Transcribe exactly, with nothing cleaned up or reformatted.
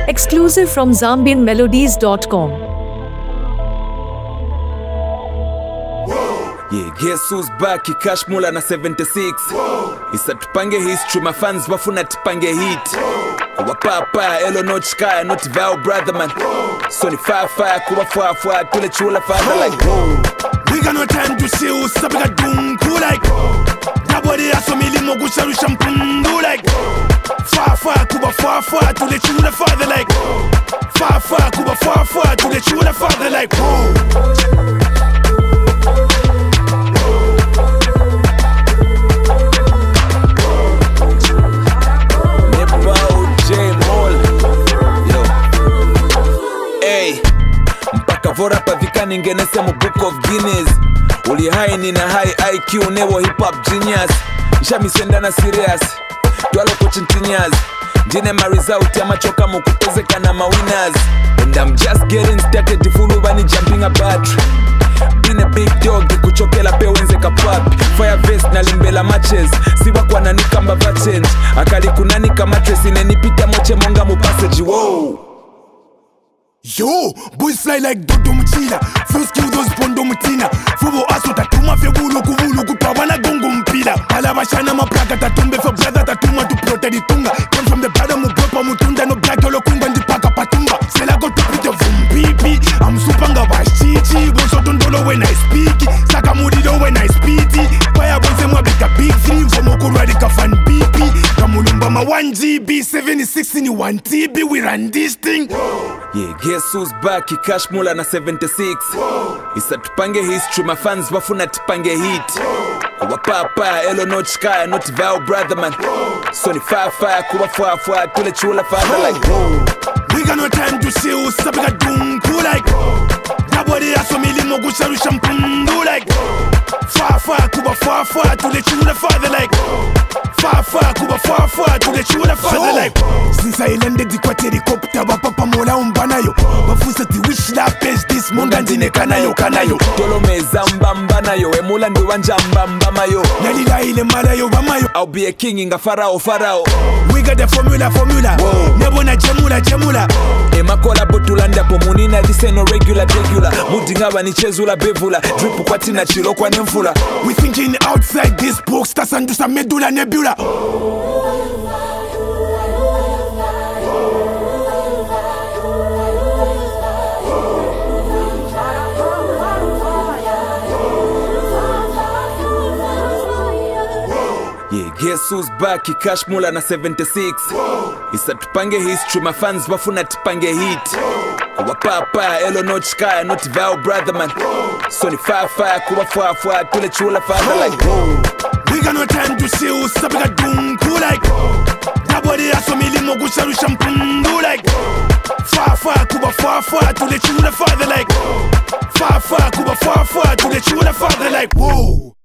Exclusive from Zambian Melodies dot com. Yeah, guess who's back? Cash Mula na seventy-six. Isa tupange history, my fans wafuna tupange hit. Kuwa papa, elo no chikaya, not vow brother man. So ni fire fire, kuwa fire fire, tule chula father like whoa. We got no time to see who's up like doom cool like nobody has so many mogu sharu shampundu like fire fire, kuwa fire fire, tule chula father like fire fire, kuwa fire fire, tule chula father like whoa. Vora pavika ningenese mu book of Guinness. Uli high nina high I Q newo hip hop genius. Isha misenda na serious Tualo kuchintinyas Jine ma result ya machoka mukupezeka na ma winners. And I'm just getting started Tifulu bani jumping a battery. Been a big dog kuchokela pe wenze kapapi. Fire vest na limbela matches. Siwa kwa nanika mbava change. Akali kunanika mattress inenipita moche monga mu passage. Whoa. Yo, boys fly like Dodo Mchina. First kill those Pondo Mtina. Fubo aso tatuma fe bulu kuvulu kutawala gongo mpila. Alabashana maplaka tatumbe fe brother tatuma tu prote di tunga. Come from the bottom mugopa mutunda no black yolo kunga ndipaka patumba. Sela go to put your vumpipi. I'm supanga washichi. Bonso tondolo when I speak. Saka mudido when I speak. Paya bonse mwa bika big three. Fomo kurwadi ka fan B P. Kamulumba ma one G B. seventy-six in one T B. We run this thing. Yeah, guess who's back? Cash Mula na seventy-six. Isa tupange history, my fans wafuna tupange hit. Kuwa papa, elo no chikaya, not vow brother man. So ni fire fire, kuwa fire fire, tule chula father like whoa. We got no time to see who's up like doom cool like nobody has so many mogu sharu shampundu like fire fire, kuwa fire fire, tule chula father like fire fire, kuwa fire fire, tule chula father like since I landed the quad helicopter papa mola umbanayo bafusa ti wish that page this monga ndine kanayo kanayo tolo meza mbamba nayo emula ndi wanja mbamba mayo nalila ile malayo bamayo I'll be a king inga farao farao. We got the formula formula nebo na jemula jemula emakola botula ndapo munina this ain't no regular regular mudinga banichezula bevula drip kwati na chilo kwa nemfula. We thinking outside this box tasandusa medula nebula. Yeah, guess who's back? Cash Mula na seventy-six. Isa tupange history, my fans wafuna tupange hit. Kuwa papa, elo no chikaya, not vow brother man. So ni fire fire, kuwa fire fire, tule chula father like whoa. We got no time to see who's up like doom cool like nobody has so many mogu sharu shampundu like fire fire, kuwa fire fire, tule chula father like fire fire, kuwa fire fire, tule chula father like whoa.